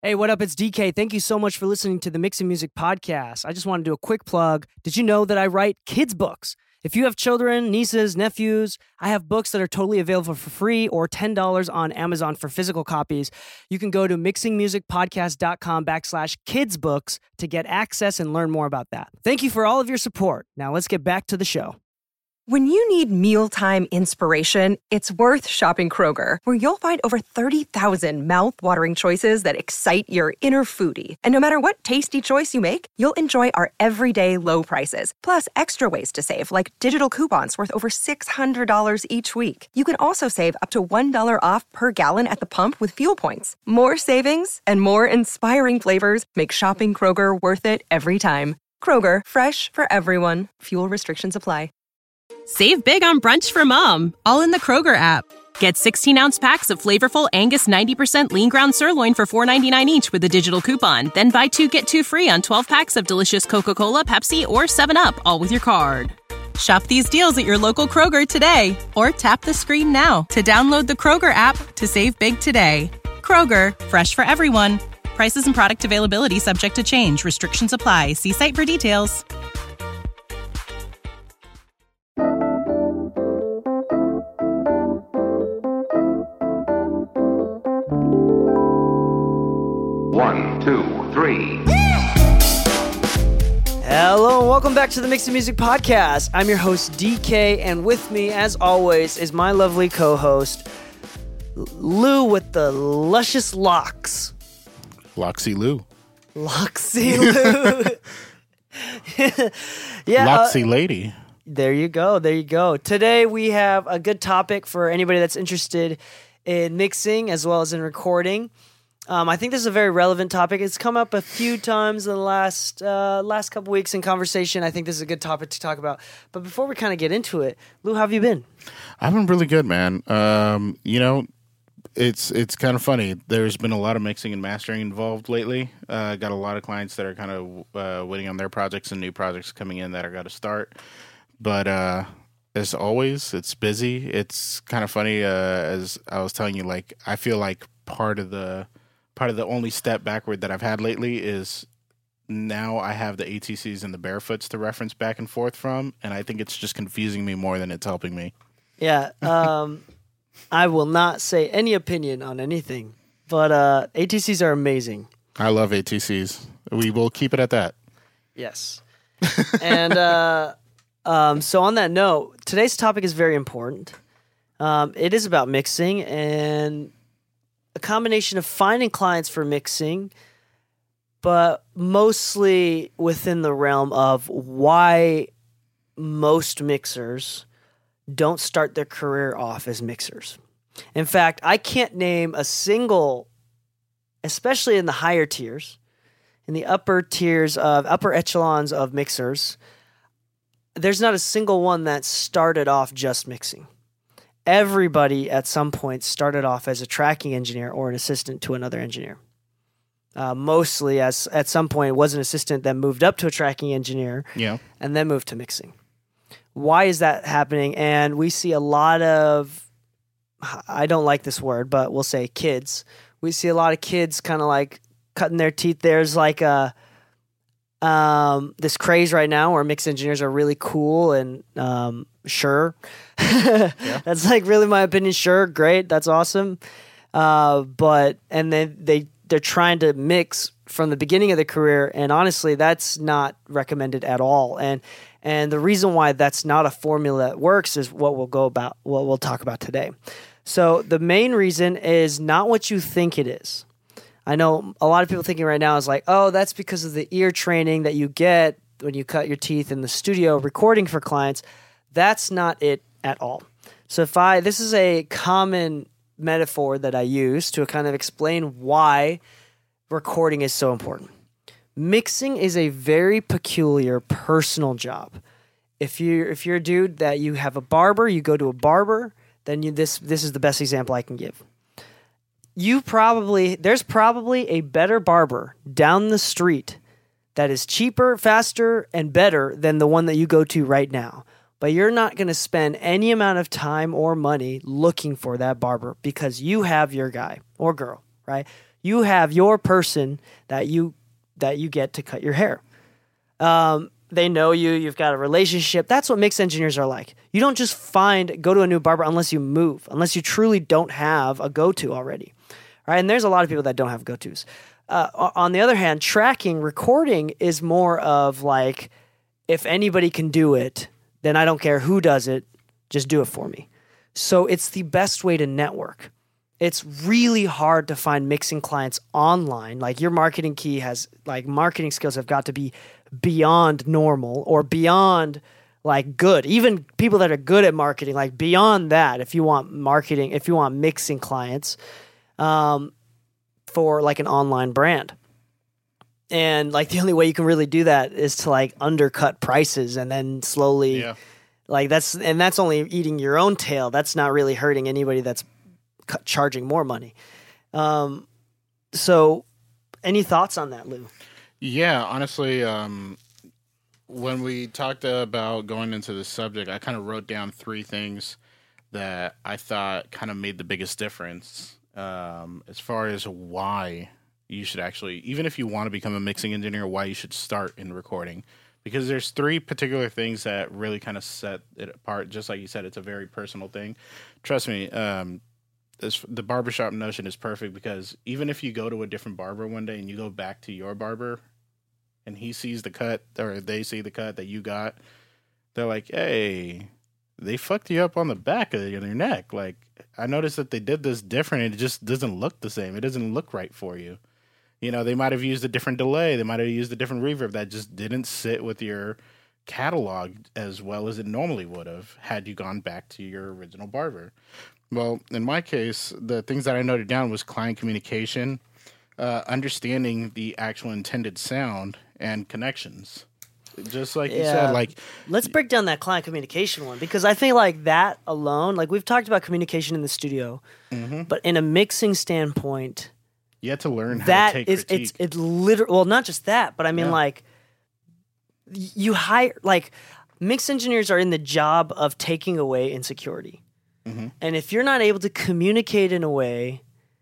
Hey, what up? It's DK. Thank you so much for listening to the Mixing Music Podcast. I just want to do a quick plug. Did you know that I write kids' books? If you have children, nieces, nephews, I have books that are totally available for free or $10 on Amazon for physical copies. You can go to mixingmusicpodcast.com/kidsbooks to get access and learn more about that. Thank you for all of your support. Now let's get back to the show. When you need mealtime inspiration, it's worth shopping Kroger, where you'll find over 30,000 mouth-watering choices that excite your inner foodie. And no matter what tasty choice you make, you'll enjoy our everyday low prices, plus extra ways to save, like digital coupons worth over $600 each week. You can also save up to $1 off per gallon at the pump with fuel points. More savings and more inspiring flavors make shopping Kroger worth it every time. Kroger, fresh for everyone. Fuel restrictions apply. Save big on brunch for mom, all in the Kroger app. Get 16-ounce packs of flavorful Angus 90% lean ground sirloin for $4.99 each with a digital coupon. Then buy 2, get 2 free on 12 packs of delicious Coca-Cola, Pepsi, or 7-Up, all with your card. Shop these deals at your local Kroger today, or tap the screen now to download the Kroger app to save big today. Kroger, fresh for everyone. Prices and product availability subject to change. Restrictions apply. See site for details. One, two, three. Hello and welcome back to the Mixing Music Podcast. I'm your host, DK, and with me, as always, is my lovely co-host, Lou with the luscious locks. Loxy Lou. Loxy Lou. Yeah, Loxy Lady. There you go. There you go. Today we have a good topic for anybody that's interested in mixing as well as in recording. I think this is a very relevant topic. It's come up a few times in the last couple weeks in conversation. I think this is a good topic to talk about. But before we kind of get into it, Lou, how have you been? I've been really good, man. It's kind of funny. There's been a lot of mixing and mastering involved lately. Got a lot of clients that are kind of waiting on their projects and new projects coming in that are got to start. But as always, it's busy. It's kind of funny. As I was telling you, like I feel like part of the only step backward that I've had lately is now I have the ATCs and the barefoots to reference back and forth from, and I think it's just confusing me more than it's helping me. Yeah, I will not say any opinion on anything, but ATCs are amazing. I love ATCs. We will keep it at that. Yes. And so on that note, today's topic is very important. It is about mixing and a combination of finding clients for mixing, but mostly within the realm of why most mixers don't start their career off as mixers. In fact, I can't name a single, especially in the higher tiers, in the upper echelons of mixers, there's not a single one that started off just mixing. Everybody at some point started off as a tracking engineer or an assistant to another engineer. Mostly as at some point it was an assistant that moved up to a tracking engineer and then moved to mixing. Why is that happening? And we see a lot of, I don't like this word, but we'll say kids. We see a lot of kids kind of like cutting their teeth. There's like this craze right now where mix engineers are really cool and sure. That's like really my opinion. Sure, great, that's awesome. But they're trying to mix from the beginning of the career, and honestly, that's not recommended at all. And the reason why that's not a formula that works is what we'll talk about today. So the main reason is not what you think it is. I know a lot of people thinking right now is like, oh, that's because of the ear training that you get when you cut your teeth in the studio recording for clients. That's not it at all. So this is a common metaphor that I use to kind of explain why recording is so important. Mixing is a very peculiar personal job. If you're a dude that you have a barber, you go to a barber, then this is the best example I can give. There's probably a better barber down the street that is cheaper, faster, and better than the one that you go to right now. But you're not going to spend any amount of time or money looking for that barber because you have your guy or girl, right? You have your person that you get to cut your hair. They know you. You've got a relationship. That's what mix engineers are like. You don't just go to a new barber unless you move, unless you truly don't have a go-to already. Right? And there's a lot of people that don't have go-tos. On the other hand, recording is more of like, if anybody can do it, then I don't care who does it, just do it for me. So it's the best way to network. It's really hard to find mixing clients online. Like your marketing skills have got to be beyond normal or beyond like good. Even people that are good at marketing, like beyond that, if you want mixing clients for like an online brand. And like the only way you can really do that is to like undercut prices and then slowly like that's only eating your own tail. That's not really hurting anybody that's charging more money. So any thoughts on that, Lou? Yeah, honestly, when we talked about going into the subject, I kind of wrote down 3 things that I thought kind of made the biggest difference as far as why you should actually, even if you want to become a mixing engineer, why you should start in recording. Because there's 3 particular things that really kind of set it apart. Just like you said, it's a very personal thing. Trust me, the barbershop notion is perfect because even if you go to a different barber one day and you go back to your barber and he sees the cut or they see the cut that you got, they're like, hey, they fucked you up on the back of your neck. Like, I noticed that they did this different and it just doesn't look the same. It doesn't look right for you. You know, they might have used a different delay. They might have used a different reverb that just didn't sit with your catalog as well as it normally would have had you gone back to your original barber. Well, in my case, the things that I noted down was client communication, understanding the actual intended sound, and connections. Just like you said, like... Let's break down that client communication one, because I think like that alone, like we've talked about communication in the studio, but in a mixing standpoint... You have to learn how to take critique. It's literally... Well, not just that, but I mean like... You hire... Like, mix engineers are in the job of taking away insecurity. And if you're not able to communicate in a way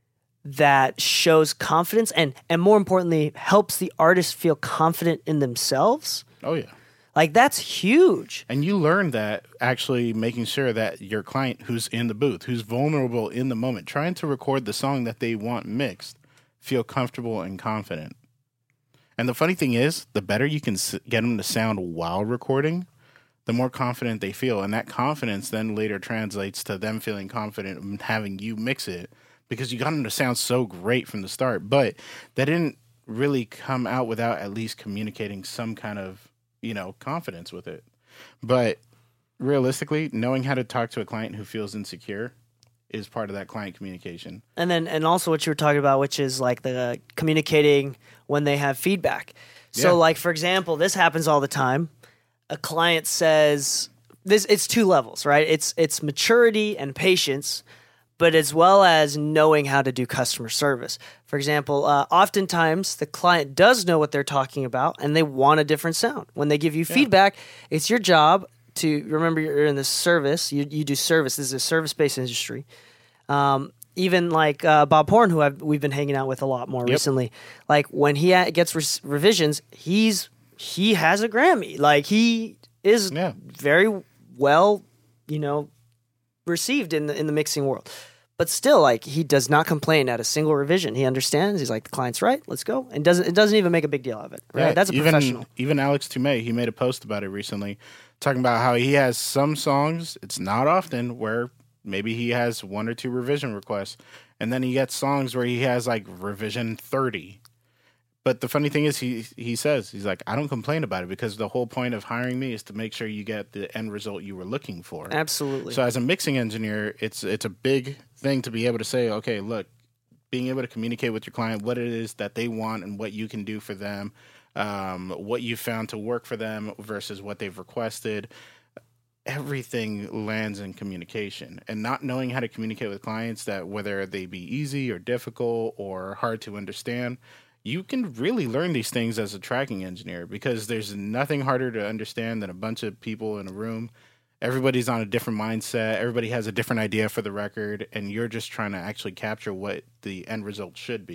that shows confidence and more importantly, helps the artist feel confident in themselves. Oh, yeah. Like, that's huge. And you learn that actually making sure that your client who's in the booth, who's vulnerable in the moment, trying to record the song that they want mixed, feel comfortable and confident. And the funny thing is, the better you can get them to sound while recording, the more confident they feel. And that confidence then later translates to them feeling confident in having you mix it because you got them to sound so great from the start. But that didn't really come out without at least communicating some kind of, confidence with it. But realistically, knowing how to talk to a client who feels insecure is part of that client communication. And also what you were talking about, which is like the communicating when they have feedback. So like, for example, this happens all the time. A client says this, it's 2 levels, right? It's maturity and patience, but as well as knowing how to do customer service. For example, oftentimes the client does know what they're talking about and they want a different sound. When they give you feedback, it's your job to remember you're in the service. You do service. This is a service-based industry. Even like Bob Horn, who we've been hanging out with a lot more recently, like when he gets revisions, he has a Grammy. Like, he is very well, received in the mixing world. But still, like, he does not complain at a single revision. He understands. He's like, the client's right. Let's go. And it doesn't even make a big deal of it. Right? Yeah, that's a professional. Even Alex Toomey, he made a post about it recently, talking about how he has some songs. It's not often where maybe he has 1 or 2 revision requests, and then he gets songs where he has like revision 30. But the funny thing is, he says, he's like, I don't complain about it because the whole point of hiring me is to make sure you get the end result you were looking for. Absolutely. So as a mixing engineer, it's a big thing to be able to say, okay, look, being able to communicate with your client what it is that they want and what you can do for them, what you found to work for them versus what they've requested. Everything lands in communication, and not knowing how to communicate with clients, that whether they be easy or difficult or hard to understand, you can really learn these things as a tracking engineer because there's nothing harder to understand than a bunch of people in a room. Everybody's on a different mindset. Everybody has a different idea for the record, and you're just trying to actually capture what the end result should be.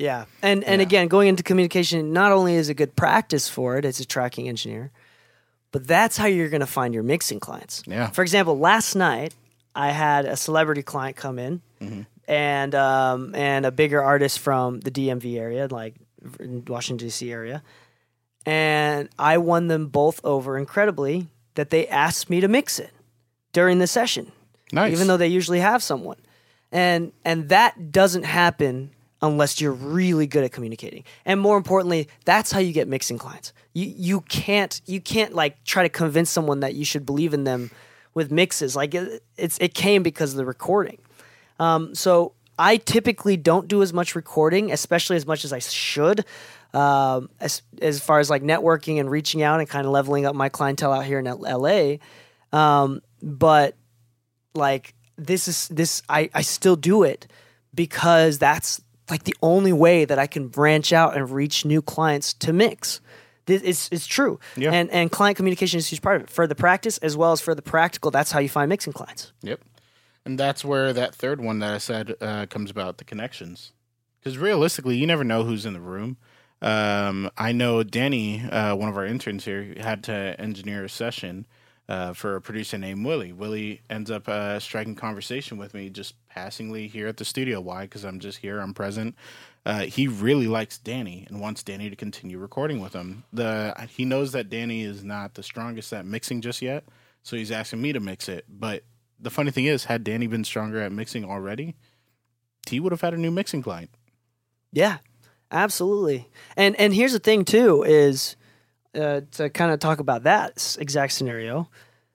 Yeah. And again, going into communication, not only is it good practice for it as a tracking engineer, but that's how you're going to find your mixing clients. Yeah. For example, last night I had a celebrity client come in and a bigger artist from the DMV area, like Washington, D.C. area. And I won them both over incredibly that they asked me to mix it during the session. Nice. Even though they usually have someone. And that doesn't happen unless you're really good at communicating. And more importantly, that's how you get mixing clients. You can't like try to convince someone that you should believe in them with mixes. Like it came because of the recording. So I typically don't do as much recording, especially as much as I should, as far as like networking and reaching out and kind of leveling up my clientele out here in LA. But like I still do it because that's like the only way that I can branch out and reach new clients to mix. It's true. Yeah. And client communication is a huge part of it. For the practice as well as for the practical, that's how you find mixing clients. Yep. And that's where that third one that I said comes about, the connections. Because realistically, you never know who's in the room. I know Danny, one of our interns here, had to engineer a session for a producer named Willie. Willie ends up striking conversation with me just passingly here at the studio. Why? Because I'm just here. I'm present. He really likes Danny and wants Danny to continue recording with him. He knows that Danny is not the strongest at mixing just yet, so he's asking me to mix it. But the funny thing is, had Danny been stronger at mixing already, he would have had a new mixing client. Yeah, absolutely. And here's the thing too is to kind of talk about that exact scenario.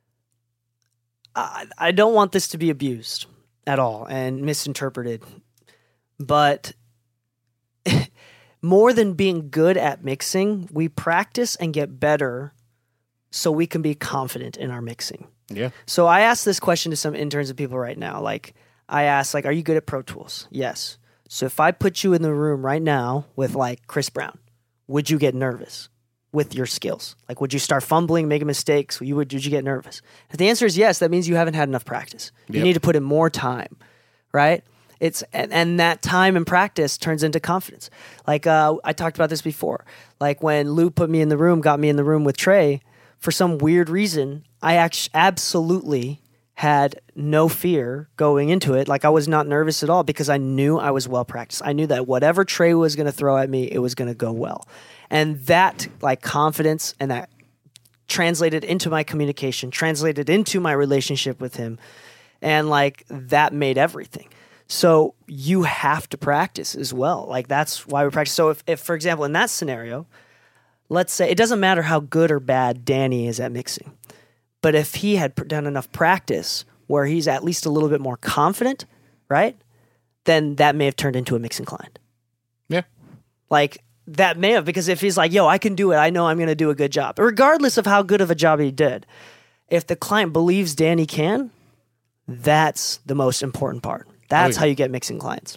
I don't want this to be abused at all and misinterpreted, but more than being good at mixing, we practice and get better so we can be confident in our mixing. Yeah. So I asked this question to some interns and people right now. Like I asked, like, are you good at Pro Tools? Yes. So if I put you in the room right now with like Chris Brown, would you get nervous with your skills? Like, would you start fumbling, making mistakes? Would you get nervous? If the answer is yes, that means you haven't had enough practice. You need to put in more time, right? And that time and practice turns into confidence. Like I talked about this before. Like when Lou got me in the room with Trey, for some weird reason, I absolutely had no fear going into it. Like I was not nervous at all because I knew I was well practiced. I knew that whatever Trey was going to throw at me, it was going to go well. And that like confidence and that translated into my communication, translated into my relationship with him. And like that made everything. So you have to practice as well. Like that's why we practice. So if for example, in that scenario, let's say it doesn't matter how good or bad Danny is at mixing, but if he had done enough practice where he's at least a little bit more confident, right? Then that may have turned into a mixing client. Yeah. Like that may have, because if he's like, yo, I can do it. I know I'm going to do a good job. Regardless of how good of a job he did. If the client believes Danny can, that's the most important part. That's how you get mixing clients.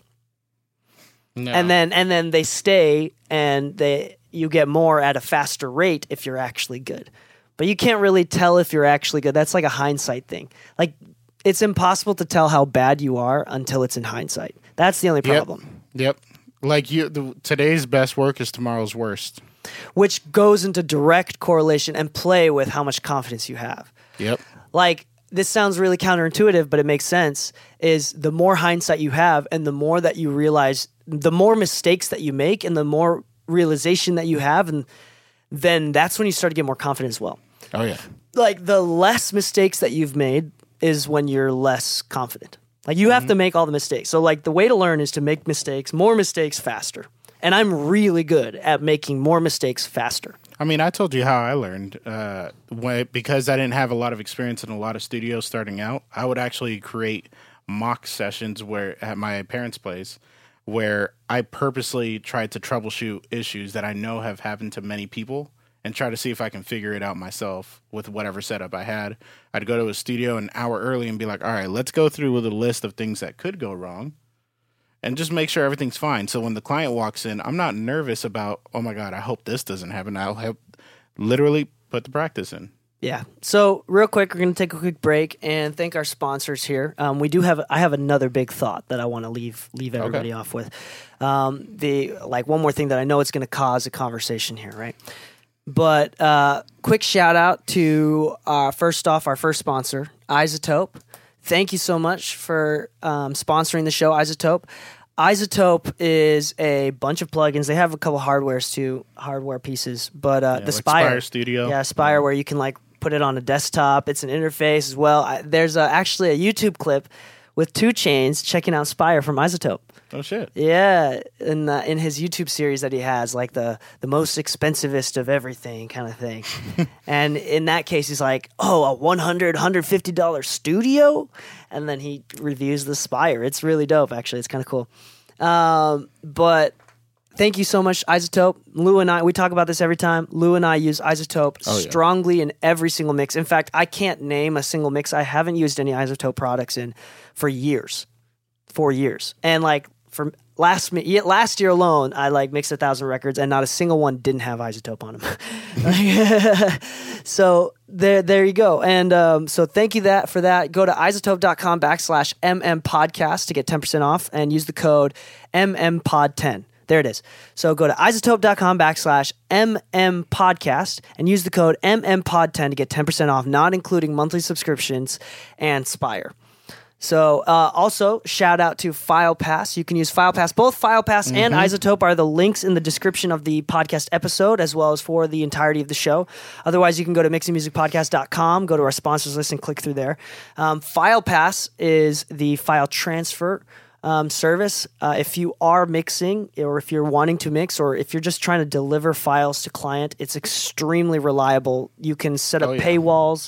No. And then they stay and you get more at a faster rate if you're actually good. But you can't really tell if you're actually good. That's like a hindsight thing. Like it's impossible to tell how bad you are until it's in hindsight. That's the only problem. Yep. Like today's best work is tomorrow's worst. Which goes into direct correlation and play with how much confidence you have. Yep. Like this sounds really counterintuitive, but it makes sense, is the more hindsight you have and the more that you realize, the more mistakes that you make and the more realization that you have, and then that's when you start to get more confident as well. Oh, yeah. Like the less mistakes that you've made is when you're less confident. Like you have to make all the mistakes. So like the way to learn is to make more mistakes faster. And I'm really good at making more mistakes faster. I mean, I told you how I learned. Because I didn't have a lot of experience in a lot of studios starting out, I would actually create mock sessions at my parents' place where I purposely tried to troubleshoot issues that I know have happened to many people and try to see if I can figure it out myself with whatever setup I had. I'd go to a studio an hour early and be like, all right, let's go through with a list of things that could go wrong and just make sure everything's fine. So when the client walks in, I'm not nervous about, oh my God, I hope this doesn't happen. I'll literally put the practice in. Yeah. So real quick, we're going to take a quick break and thank our sponsors here. I have another big thought that I want to leave everybody off with. One more thing that I know it's going to cause a conversation here, right? But quick shout out to first off our first sponsor, iZotope. Thank you so much for sponsoring the show, iZotope. iZotope is a bunch of plugins. They have a couple hardware pieces, but the Spire Studio, Spire, where you can like put it on a desktop. It's an interface as well. There's actually a YouTube clip with 2 Chainz checking out Spire from iZotope. Oh shit! Yeah, in his YouTube series that he has, like the most expensivest of everything kind of thing. And in that case, he's like, "Oh, a $150 studio," and then he reviews the Spire. It's really dope, actually. It's kind of cool. But thank you so much, iZotope. Lou and I, we talk about this every time. Lou and I use iZotope strongly in every single mix. In fact, I can't name a single mix I haven't used any iZotope products in for years. 4 years. And like for last year alone, I like mixed 1,000 records and not a single one didn't have iZotope on them. So there you go. And so thank you for that. Go to iZotope.com/MMPodcast to get 10% off and use the code MMPod10. There it is. So go to iZotope.com/MMPodcast and use the code MMPod10 to get 10% off, not including monthly subscriptions and Spire. So also, shout out to FilePass. You can use FilePass. Both FilePass and iZotope are the links in the description of the podcast episode, as well as for the entirety of the show. Otherwise, you can go to mixingmusicpodcast.com, go to our sponsors list, and click through there. FilePass is the file transfer service. If you are mixing, or if you're wanting to mix, or if you're just trying to deliver files to client, it's extremely reliable. You can set up paywalls.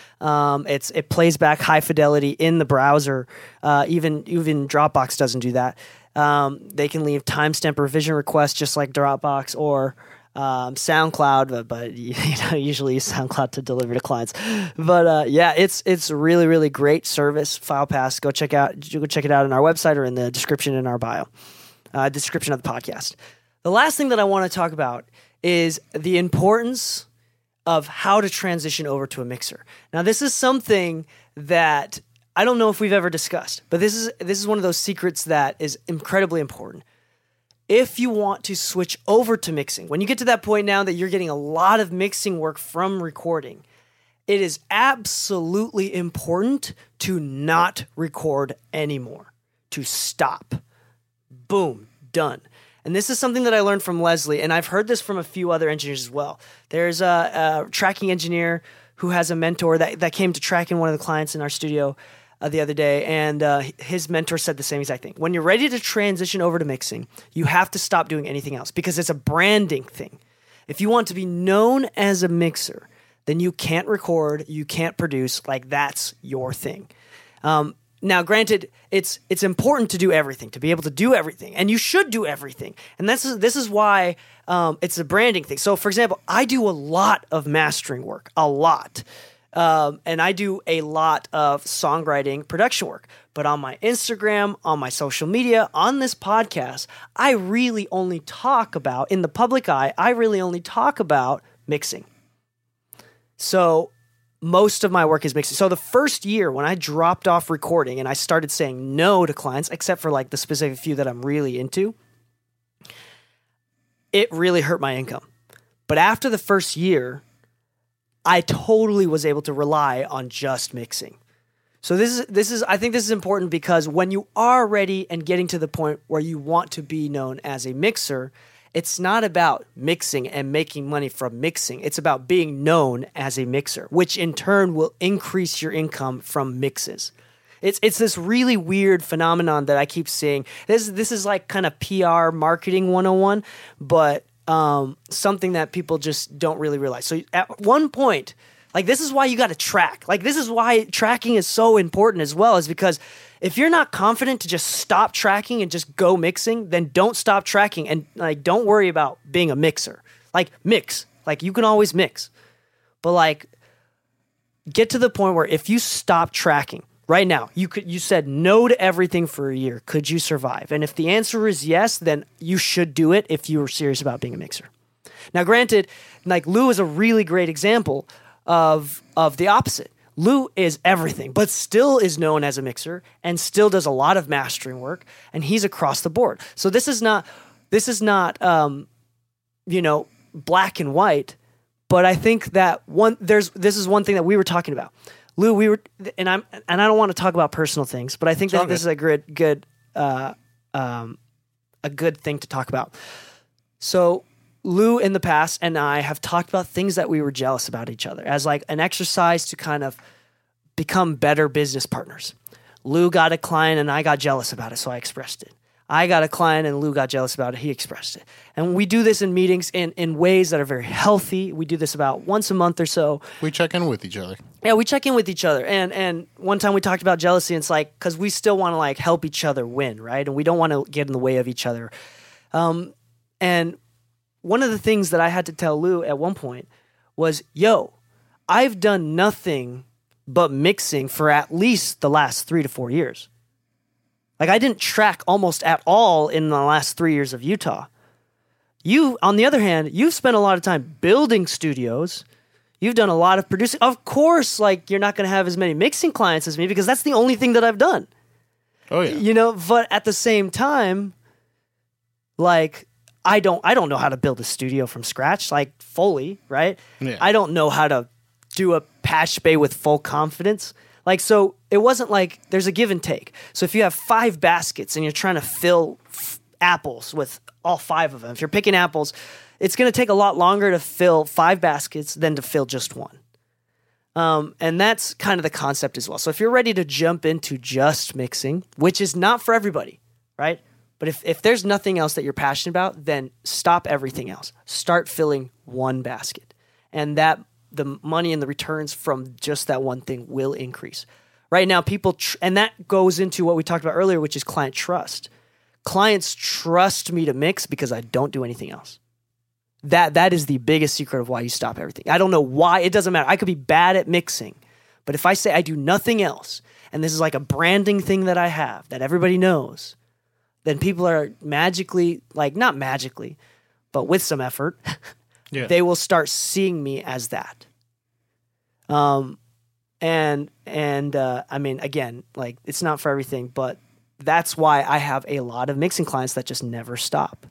It plays back high fidelity in the browser. Even Dropbox doesn't do that. They can leave timestamp revision requests just like Dropbox or SoundCloud, but usually use SoundCloud to deliver to clients. But it's really, really great service. FilePass. Go check it out on our website or in the description in our bio, description of the podcast. The last thing that I want to talk about is the importance of how to transition over to a mixer. Now, this is something that I don't know if we've ever discussed, but this is one of those secrets that is incredibly important. If you want to switch over to mixing, when you get to that point now that you're getting a lot of mixing work from recording, it is absolutely important to not record anymore, to stop. Boom, done. And this is something that I learned from Leslie, and I've heard this from a few other engineers as well. There's a tracking engineer who has a mentor that came to track in one of the clients in our studio the other day, and his mentor said the same exact thing. When you're ready to transition over to mixing, you have to stop doing anything else because it's a branding thing. If you want to be known as a mixer, then you can't record, you can't produce, like that's your thing. Now, granted, it's important to do everything, to be able to do everything, and you should do everything. And this is why it's a branding thing. So, for example, I do a lot of mastering work, a lot. And I do a lot of songwriting production work. But on my Instagram, on my social media, on this podcast, I really only talk about, in the public eye, I really only talk about mixing. So most of my work is mixing. So the first year when I dropped off recording and I started saying no to clients, except for like the specific few that I'm really into, it really hurt my income. But after the first year, I totally was able to rely on just mixing. So I think this is important because when you are ready and getting to the point where you want to be known as a mixer, it's not about mixing and making money from mixing. It's about being known as a mixer, which in turn will increase your income from mixes. It's this really weird phenomenon that I keep seeing. This is like kind of PR marketing 101, but something that people just don't really realize. So at one point, like this is why you got to track. Like this is why tracking is so important as well, is because if you're not confident to just stop tracking and just go mixing, then don't stop tracking and like don't worry about being a mixer. Like mix. Like you can always mix. But like get to the point where if you stop tracking right now, you said no to everything for a year, could you survive? And if the answer is yes, then you should do it if you were serious about being a mixer. Now granted, like Lou is a really great example of the opposite. Lou is everything, but still is known as a mixer and still does a lot of mastering work, and he's across the board. So this is not black and white, but I think that this is one thing that we were talking about. Lou, and I don't want to talk about personal things, but I think that this is a good thing to talk about. So Lou in the past and I have talked about things that we were jealous about each other as like an exercise to kind of become better business partners. Lou got a client and I got jealous about it, so I expressed it. I got a client and Lou got jealous about it, he expressed it. And we do this in meetings in ways that are very healthy. We do this about once a month or so. We check in with each other. Yeah, we check in with each other. And one time we talked about jealousy, and it's like, because we still want to like help each other win, right? And we don't want to get in the way of each other. And one of the things that I had to tell Lou at one point was, I've done nothing but mixing for at least the last 3 to 4 years. Like, I didn't track almost at all in the last 3 years of Utah. You, on the other hand, you've spent a lot of time building studios. You've done a lot of producing. Of course, like, you're not going to have as many mixing clients as me because that's the only thing that I've done. Oh, yeah. But at the same time, like, I don't know how to build a studio from scratch, like fully, right? Yeah. I don't know how to do a patch bay with full confidence. Like, so it wasn't like there's a give and take. So if you have 5 baskets and you're trying to fill apples with all 5 of them, if you're picking apples, it's going to take a lot longer to fill 5 baskets than to fill just one. And that's kind of the concept as well. So if you're ready to jump into just mixing, which is not for everybody, right? But if there's nothing else that you're passionate about, then stop everything else. Start filling one basket. And that the money and the returns from just that one thing will increase. Right now, people, and that goes into what we talked about earlier, which is client trust. Clients trust me to mix because I don't do anything else. That is the biggest secret of why you stop everything. I don't know why. It doesn't matter. I could be bad at mixing, but if I say I do nothing else, and this is like a branding thing that I have that everybody knows, then people are magically, like not magically, but with some effort, they will start seeing me as that. I mean, again, like it's not for everything, but that's why I have a lot of mixing clients that just never stop.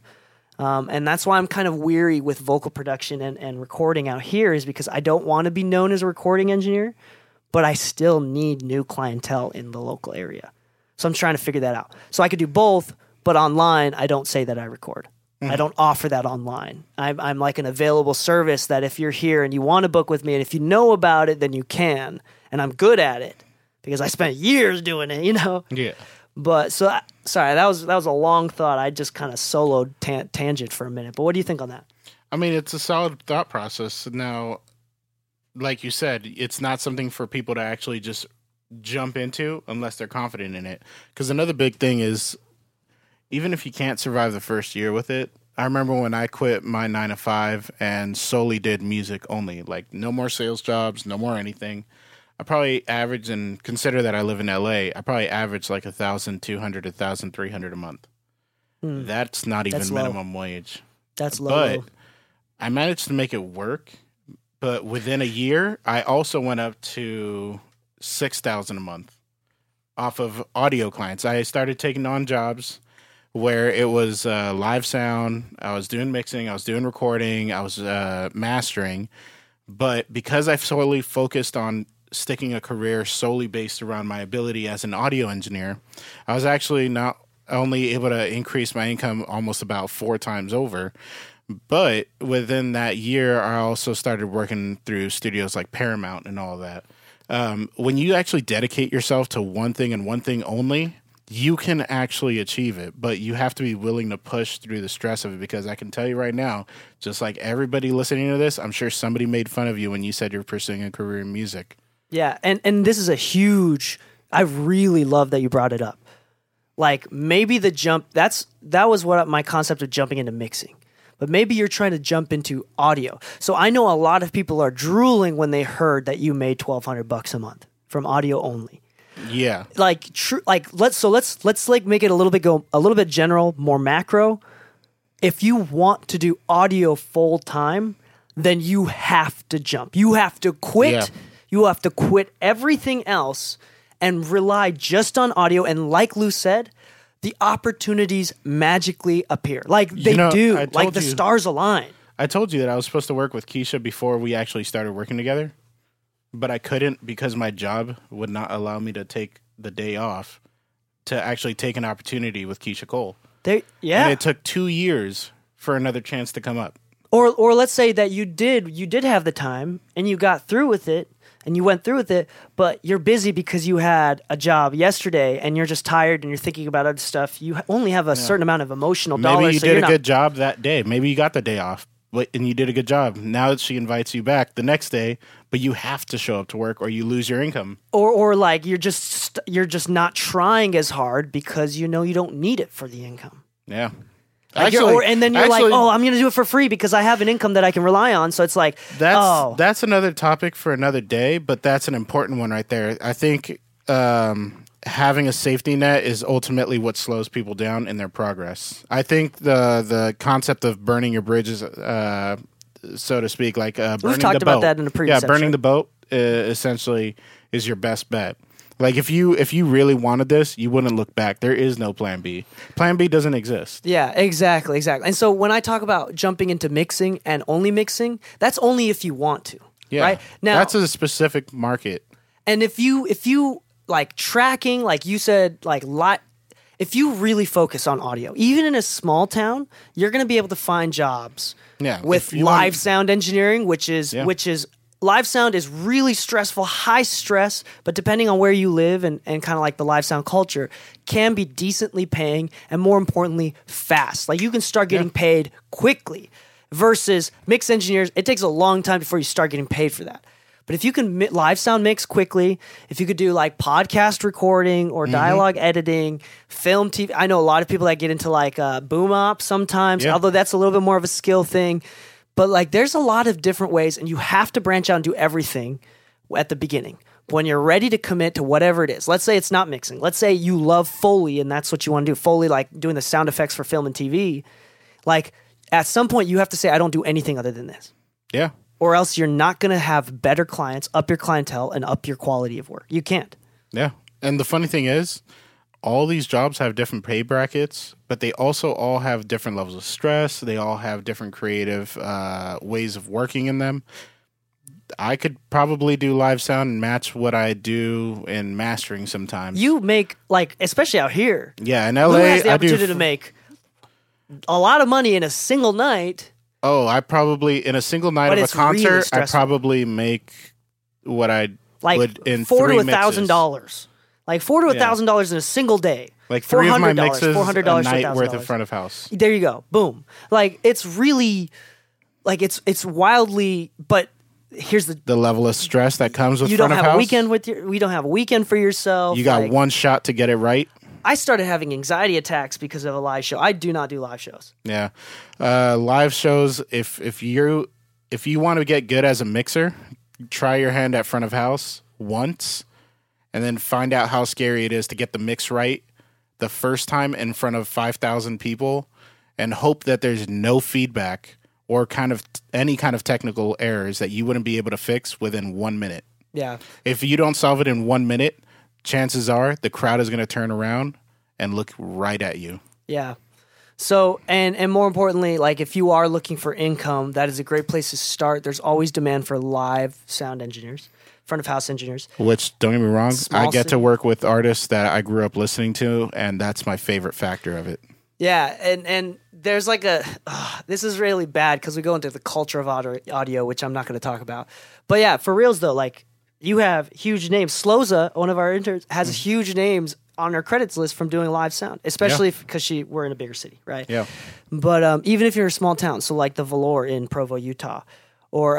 And that's why I'm kind of weary with vocal production and recording out here, is because I don't want to be known as a recording engineer, but I still need new clientele in the local area. So I'm trying to figure that out. So I could do both, but online, I don't say that I record. I don't offer that online. I'm like an available service that if you're here and you want to book with me, and if you know about it, then you can. And I'm good at it because I spent years doing it, Yeah. But sorry, that was a long thought. I just kind of soloed tangent for a minute. But what do you think on that? I mean, it's a solid thought process. Now, like you said, it's not something for people to actually just jump into unless they're confident in it. Because another big thing is, even if you can't survive the first year with it, I remember when I quit my 9-to-5 and solely did music only, like no more sales jobs, no more anything. I probably averaged, and consider that I live in LA, I probably averaged like $1,200 to $1,300 a month. That's not even minimum wage. That's low. But I managed to make it work. But within a year, I also went up to $6,000 a month off of audio clients. I started taking on jobs where it was live sound, I was doing mixing, I was doing recording, I was mastering. But because I've solely focused on sticking a career solely based around my ability as an audio engineer, I was actually not only able to increase my income almost about 4 times over, but within that year, I also started working through studios like Paramount and all that. When you actually dedicate yourself to one thing and one thing only, you can actually achieve it, but you have to be willing to push through the stress of it, because I can tell you right now, just like everybody listening to this, I'm sure somebody made fun of you when you said you're pursuing a career in music. Yeah, and this is a huge, I really love that you brought it up. Like maybe the jump, that was what my concept of jumping into mixing. But maybe you're trying to jump into audio. So I know a lot of people are drooling when they heard that you made $1,200 a month from audio only. Yeah. Like let's like make it a little bit general, more macro. If you want to do audio full time, then you have to jump. You have to quit. Yeah. You have to quit everything else and rely just on audio. And like Lou said, the opportunities magically appear. Like they do. I Like told the you- stars align. I told you that I was supposed to work with Keisha before we actually started working together, but I couldn't because my job would not allow me to take the day off to actually take an opportunity with Keisha Cole. Yeah. And it took 2 years for another chance to come up. Or let's say that you did have the time and you got through with it and you went through with it, but you're busy because you had a job yesterday and you're just tired and you're thinking about other stuff. You only have a certain amount of emotional dollars. Maybe you so did you're a not- good job that day. Maybe you got the day off, and you did a good job. Now she invites you back the next day, but you have to show up to work or you lose your income. or like you're just not trying as hard because you know you don't need it for the income. Yeah. Like and then you're like, oh, I'm going to do it for free because I have an income that I can rely on. So it's like, That's another topic for another day, but that's an important one right there. I think having a safety net is ultimately what slows people down in their progress. I think the concept of burning your bridges, so to speak, like burning We've talked the about boat. that in a previous burning episode. the boat essentially is your best bet. Like if you really wanted this, you wouldn't look back. There is no plan B. Plan B doesn't exist. Yeah, exactly. And so when I talk about jumping into mixing and only mixing, that's only if you want to. Yeah. Right? Now, That's a specific market. and if you like tracking, like you said, like if you really focus on audio, even in a small town, you're going to be able to find jobs Yeah, with if you live want- sound engineering, which is live sound is really stressful, high stress, but depending on where you live and kind of like the live sound culture, can be decently paying and more importantly, fast. Like you can start getting paid quickly versus mix engineers. It takes a long time before you start getting paid for that. But if you can live sound mix quickly, if you could do like podcast recording or dialogue editing, film, TV, I know a lot of people that get into like boom op sometimes, Yeah. although that's a little bit more of a skill thing. But like there's a lot of different ways and you have to branch out and do everything at the beginning. When you're ready to commit to whatever it is, let's say it's not mixing. Let's say you love Foley and that's what you want to do. Foley, like doing the sound effects for film and TV. Like at some point you have to say, I don't do anything other than this. Yeah. Or else you're not going to have better clients, up your clientele, and up your quality of work. You can't. Yeah. And the funny thing is, all these jobs have different pay brackets, but they also all have different levels of stress. They all have different creative ways of working in them. I could probably do live sound and match what I do in mastering sometimes. You make, like, especially out here, yeah, in who LA, has the I do. opportunity to make a lot of money in a single night? Oh, I probably in a single night But of a it's really concert, I stressful. probably make what I Like would in $400 three to mixes. $1,000. Like $400 to $1,000 in a single day. Like three of my $400, mixes, $400 a to night worth $1,000. of front of house. There you go. Boom. Like it's really, like it's wildly. But here's The level of stress that comes with you don't front have of house. a weekend with your. We don't have a weekend for yourself. You got like, one shot to get it right. I started having anxiety attacks because of a live show. I do not do live shows. Yeah, live shows. If you want to get good as a mixer, try your hand at front of house once, and then find out how scary it is to get the mix right the first time in front of 5,000 people, and hope that there's no feedback or any kind of technical errors that you wouldn't be able to fix within 1 minute. Yeah. If you don't solve it in 1 minute, chances are the crowd is going to turn around and look right at you. Yeah. So, and more importantly, like if you are looking for income, that is a great place to start. There's always demand for live sound engineers, front of house engineers. Which, don't get me wrong, Small I get to city. work with artists that I grew up listening to, and that's my favorite factor of it. Yeah, and there's like this is really bad because we go into the culture of audio, which I'm not going to talk about. But yeah, for reals though, like you have huge names. Sloza, one of our interns, has huge names on her credits list from doing live sound, especially because we're in a bigger city, right? Yeah. But even if you're a small town, so like the Valor in Provo, Utah, or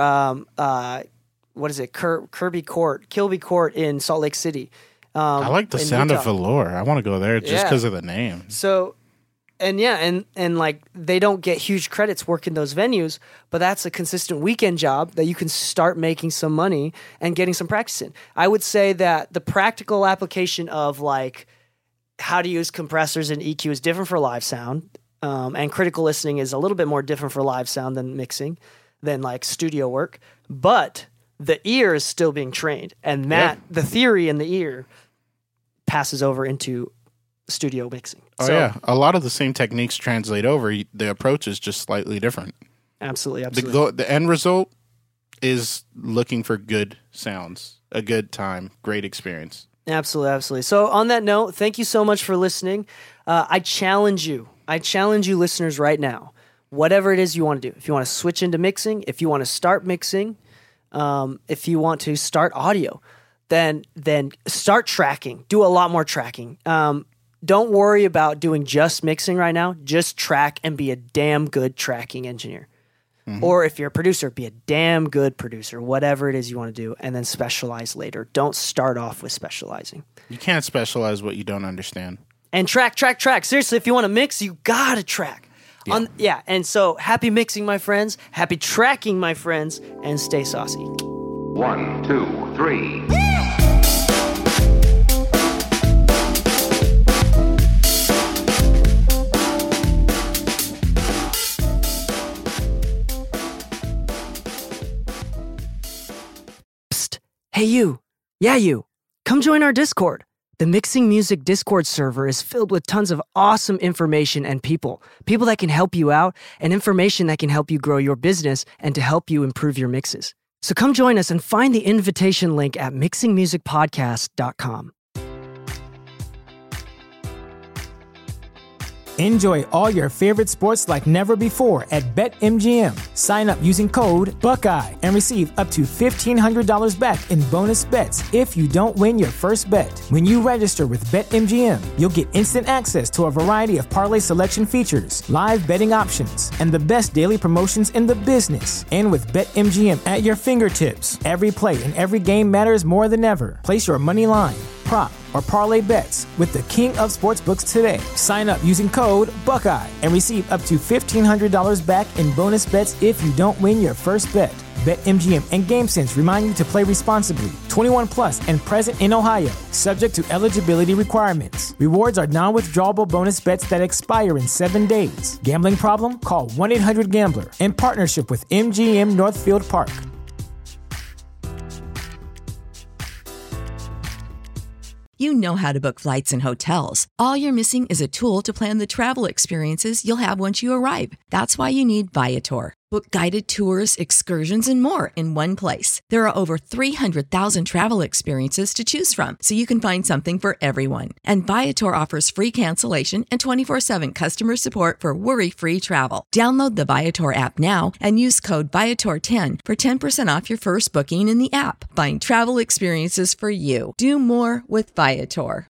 what is it, Kilby Court in Salt Lake City. I like the in sound Utah. of Velour. I want to go there just Yeah. because of the name. So, and yeah, and like they don't get huge credits working those venues, but that's a consistent weekend job that you can start making some money and getting some practice in. I would say that the practical application of like how to use compressors and EQ is different for live sound, and critical listening is a little bit more different for live sound than mixing. than like studio work, but the ear is still being trained, and that the theory in the ear passes over into studio mixing. Oh, yeah. A lot of the same techniques translate over. The approach is just slightly different. Absolutely. The end result is looking for good sounds, a good time, great experience. Absolutely. So on that note, thank you so much for listening. I challenge you listeners right now, whatever it is you want to do. If you want to switch into mixing, if you want to start mixing, if you want to start audio, then start tracking. Do a lot more tracking. Don't worry about doing just mixing right now. Just track and be a damn good tracking engineer. Mm-hmm. Or if you're a producer, be a damn good producer, whatever it is you want to do, and then specialize later. Don't start off with specializing. You can't specialize what you don't understand. And track. Seriously, if you want to mix, you got to track. Yeah. And so happy mixing, my friends. Happy tracking, my friends. And stay saucy. 1, 2, 3. Hey, you. Yeah, you. Come join our Discord. The Mixing Music Discord server is filled with tons of awesome information and people that can help you out, and information that can help you grow your business and to help you improve your mixes. So come join us and find the invitation link at mixingmusicpodcast.com. Enjoy all your favorite sports like never before at BetMGM. Sign up using code Buckeye and receive up to $1,500 back in bonus bets if you don't win your first bet. When you register with BetMGM, you'll get instant access to a variety of parlay selection features, live betting options, and the best daily promotions in the business. And with BetMGM at your fingertips, every play and every game matters more than ever. Place your money line, prop, or parlay bets with the king of sportsbooks today. Sign up using code Buckeye and receive up to $1,500 back in bonus bets if you don't win your first bet. BetMGM and GameSense remind you to play responsibly. 21 plus and present in Ohio, subject to eligibility requirements. Rewards are non-withdrawable bonus bets that expire in 7 days. Gambling problem? Call 1-800-GAMBLER. In partnership with MGM Northfield Park. You know how to book flights and hotels. All you're missing is a tool to plan the travel experiences you'll have once you arrive. That's why you need Viator. Book guided tours, excursions, and more in one place. There are over 300,000 travel experiences to choose from, so you can find something for everyone. And Viator offers free cancellation and 24/7 customer support for worry-free travel. Download the Viator app now and use code Viator10 for 10% off your first booking in the app. Find travel experiences for you. Do more with Viator.